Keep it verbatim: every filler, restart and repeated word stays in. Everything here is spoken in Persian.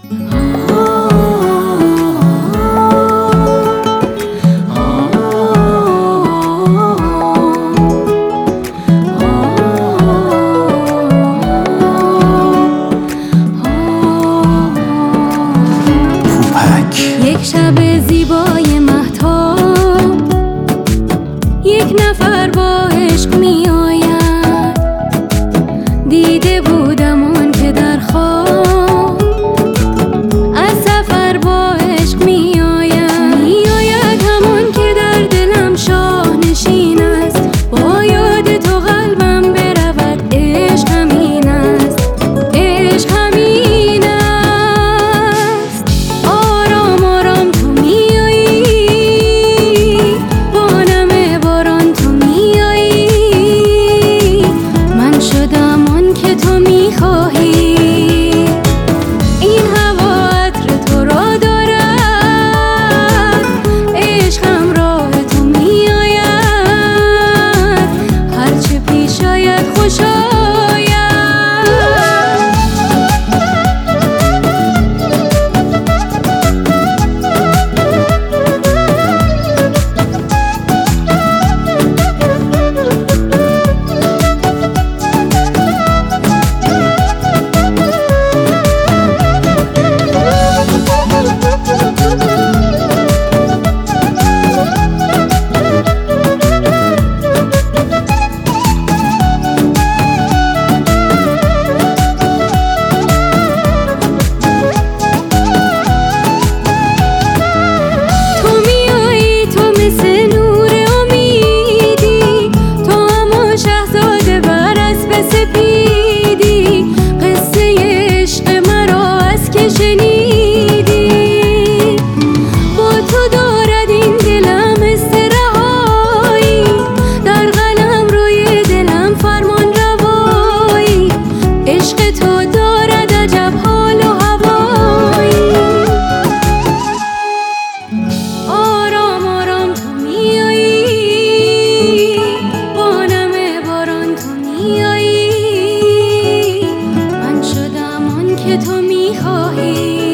یک شب زیبای مهتاب، یک نفر با عشق می آید. دیده بودم آن که در خواب از سفر با عشق می آید. می آید همان که در دلم شاه نشین است. با یاد تو قلبم برود. عشق همین است، عشق همین است. آرام آرام تو می آیی، با نم باران تو می آیی. من شدم آن که تو می خواهی. این هوا عطر تو را دارد. عشق همراه تو می آید. هرچه پیش آید خوش آید. من شدم آن که تو می‌خواهی.